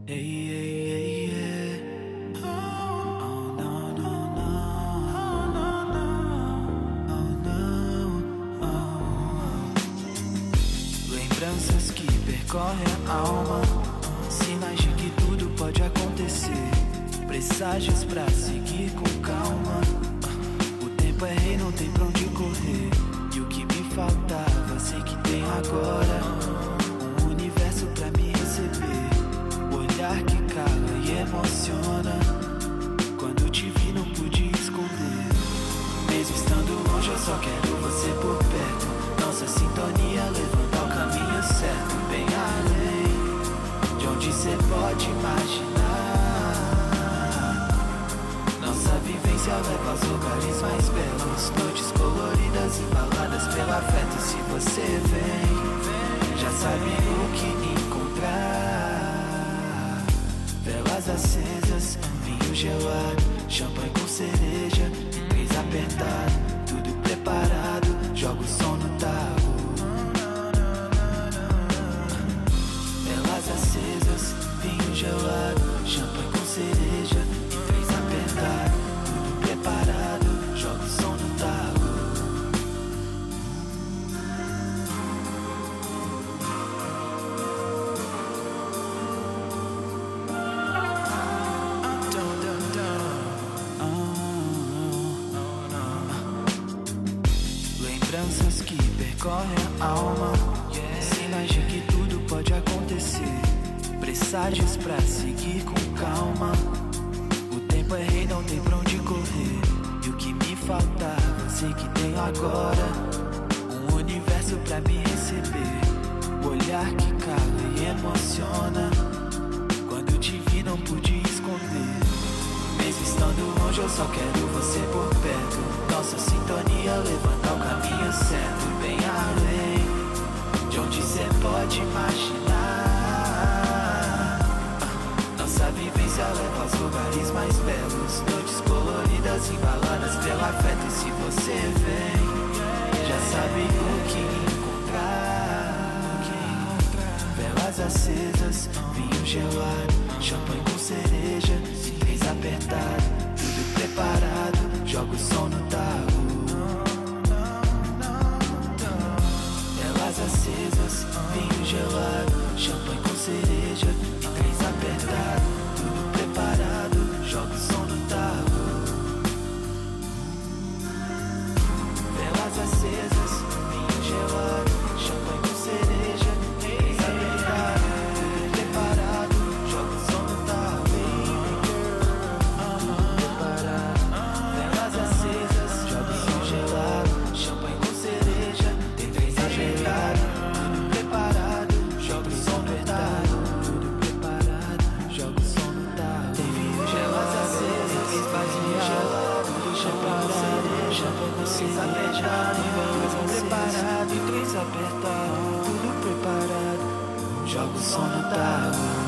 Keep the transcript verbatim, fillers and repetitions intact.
Hey, hey, hey, yeah. Oh, no, no, no. Oh, no, no. Oh, no. Oh. Lembranças que percorrem a alma, sinais de que tudo pode acontecer, presságios pra seguir com calma. O tempo é rei, não tem pra onde correr, e o que me faltava sei que tem agora. Um universo pra me receber, olhar que cala e emociona. Quando te vi não pude esconder, mesmo estando longe eu só quero você por perto. Nossa sintonia levando ao caminho certo, bem além de onde cê pode imaginar. Nossa vivência leva aos lugares mais belos, noites coloridas embaladas pelo afeto. Se você vem, já sabe o que encontrar. Velas acesas, vinho gelado, champanhe com cereja, três apertado, tudo preparado, joga o som no talo. Velas acesas, vinho gelado, champanhe com cereja, três apertado, tudo preparado, joga o som no talo. Lembranças que percorrem a alma, sinais de que tudo pode acontecer, presságios pra seguir com calma. O tempo é rei, não tem pra onde correr, e o que me faltava sei que tenho agora. Um universo pra me receber, o olhar que cala e emociona. Quando te vi não pude esconder, mesmo estando longe eu só quero você por perto. Nossa sintonia levanta ao caminho certo, bem além de onde cê pode imaginar. Nossa vivência leva aos lugares mais belos, noites coloridas embaladas pelo afeto. E se você vem, já sabe o que encontrar. Velas acesas, vinho gelado, champanhe com cereja, três apertado, tudo preparado, joga o som no talo. Velas acesas, vinho gelado, champanhe com cereja, três apertado, tudo preparado, joga o som no talo. Velas acesas, vinho gelado, champanhe com cereja, três apertado, tudo preparado, joga o som no talo. Velas acesas, joga o som gelado, champanhe com cereja, tem três apertado, tudo preparado, joga o som no talo. Tudo preparado, joga o som no talo. Tem vinho gelado acesas, três vasinhos gelado, tudo champanhe com cereja, champanhe com cereja, tem velas preparado, três apertado, tudo preparado, joga o som no talo.